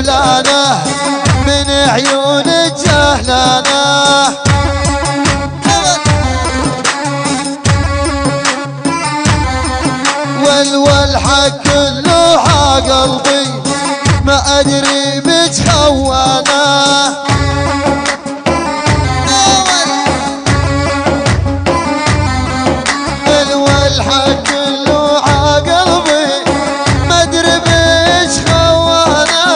دبلانه من عيون جهلانه والحق كله عقلبي ما ادري بتخونه والحق كله عقلبي ما ادري بتخونه.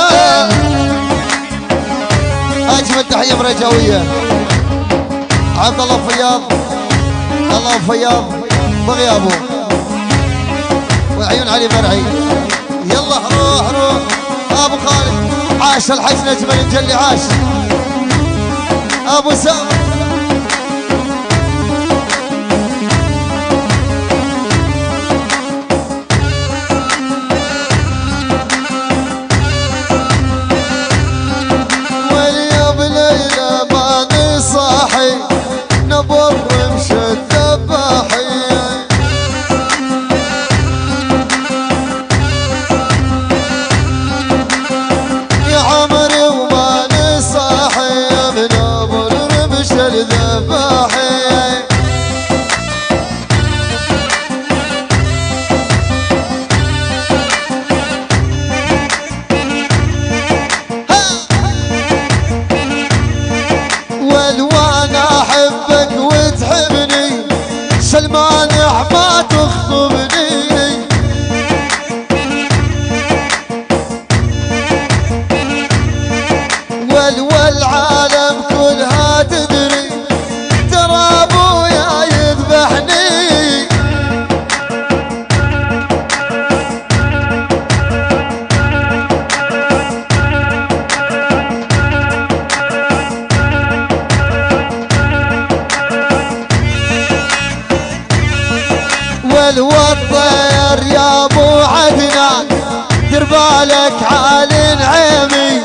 اجمل تحيه مرجاويه عبد الله فياض، الله فياض بغيابه وعيون علي مرعي. يلا روح روح ابو خالد، عاش الحج نجم الجلي، عاش ابو سام. واليوم ليلة ماني صاحي نبر مشى الذباحي يا عمري وماني صاحي بنبر مشى الذباحي. والوانا احبك وتحبني سلمانع ما تخطبني والعالم كلها تدري ترى ابويا يذبحني. والطير يا ابو عدنان دير بالك عالي نعيمي.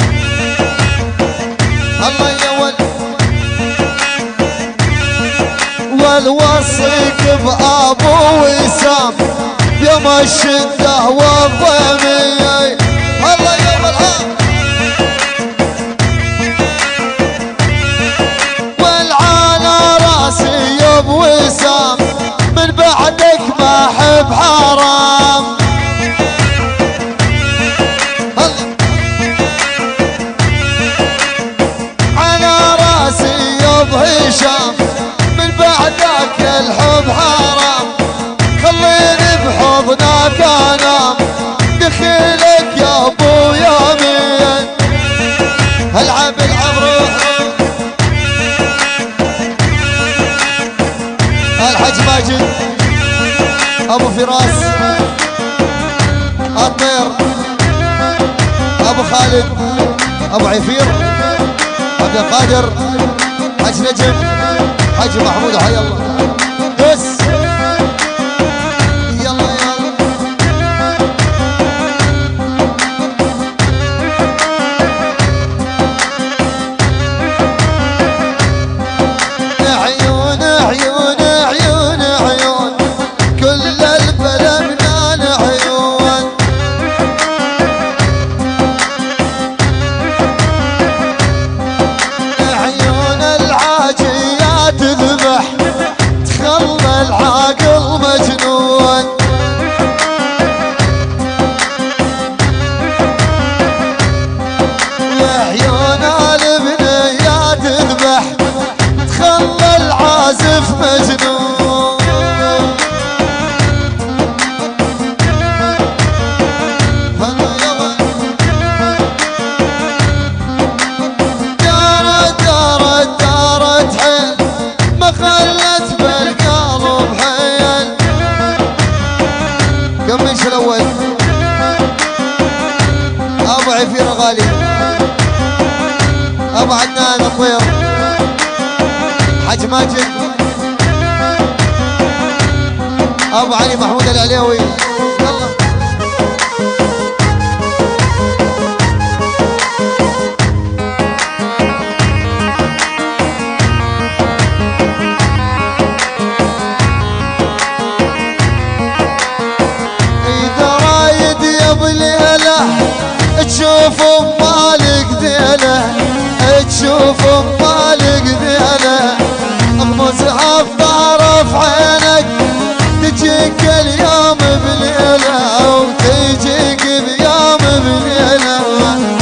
الله يا والوصيك بابو وسام يوم الشده والضيمي. الله يا والعام والعالى راسي يا ابو وسام من بعدك ما احب حرام. على راسي يا ابو هشام من بعدك الحب حرام. خليني بحضنك انام دخيلك يا ابو يمين. العب العب روح الحج ماجد ابو فراس الطير ابو خالد ابو عفير عبد القادر حج نجم حج محمود حي الله بس. يلا يلا عيون عيون عيون عيون كل البلد نال عيون. عيون العاجيات تذبح تخلى العاقل مجنون. وعيون البنيات تذبح تخلى العازف مجنون. دارت دارت دارت حيل ما خلت بالقلب حيل. كمل شو الاول ابو عفير غالي ابو عدنان الطير حج ماجد ابو علي محمود العليوي. يلا اذا رايد يا ابو ليله تشوف تشوف مالك ذيله تشوف